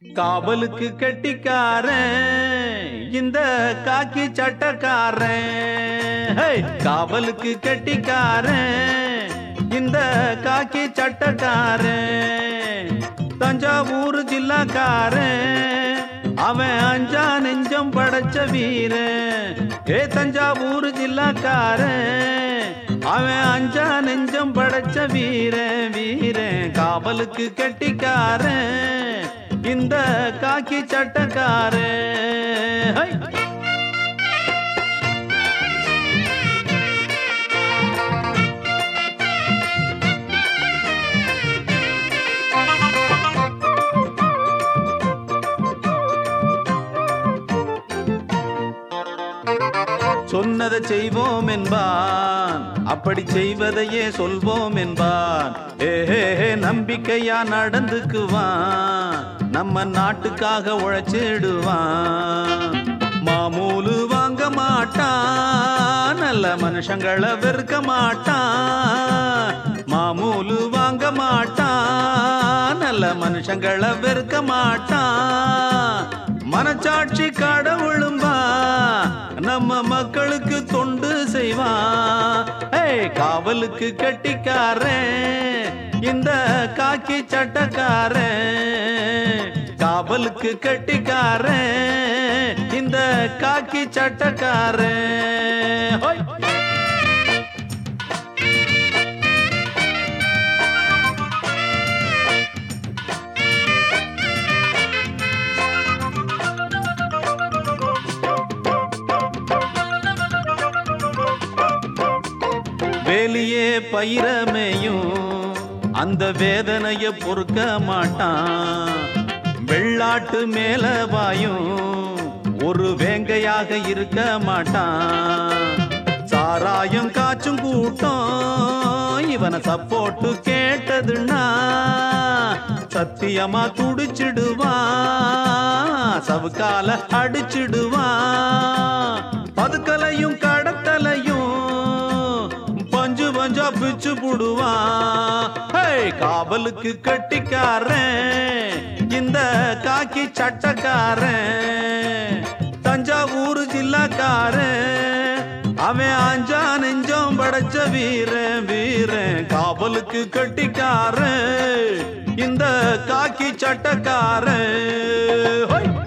காவலுக்கு கெட்டிக்காரன் இந்த காக்கி சட்டக்காரன். காவலுக்கு கெட்டிக்காரன் இந்த காக்கி சட்டக்காரன். தஞ்சாவூர் ஜில்லாக்காரன் அவன் அஞ்சா நெஞ்சம் படைச்ச வீரன். தஞ்சாவூர் ஜில்லாக்காரன் அவன் அஞ்சா நெஞ்சம் படைச்ச வீரன். வீரன் காவலுக்கு கெட்டிக்காரன் இந்த காக்கி சட்டக்காரன். சொன்னதை செய்வோம் என்பான், அப்படி செய்வதையே சொல்வோம் என்பான். நம்பிக்கையா நடந்துக்குவான், நம்ம நாட்டுக்காக உழைச்சிடுவான். மாமூலு வாங்க மாட்டான், நல்ல மனுஷங்களை வெறுக்க மாட்டான். மாமூலு வாங்க மாட்டான், நல்ல மனுஷங்களை வெறுக்க மாட்டான். மனச்சாட்சி கடவுளும்பா, நம்ம மக்களுக்கு தொண்டு செய்வான். காவலுக்கு கெட்டிக்காரன் இந்த காக்கி சட்டக்காரன். காவலுக்கு கெட்டிக்காரன் இந்த காக்கி சட்டக்காரன். வேலியே பயிரமையும் அந்த வேதனைய பொறுக்க மாட்டான். வெள்ளாட்டு மேல வாயும் ஒரு வேங்கையாக இருக்க மாட்டான். சாராயம் காச்சும் கூட்டம் இவனை சப்போட்டு கேட்டதுன்னா சத்தியமா துடிச்சிடுவான், சவுக்கால அடிச்சிடுவான். பதுக்கலையும் கடத்தலையும் பஞ்சு பஞ்சா பிச்சு புடுவான். காவலுக்கு கெட்டிக்காரன் இந்த காக்கி சட்டக்காரன். தஞ்சாவூர் ஜில்லாக்காரன் அவன் அஞ்சா நெஞ்சம் படைச்ச வீரன். வீரன் காவலுக்கு கெட்டிக்காரன் இந்த காக்கி சட்டக்காரன்.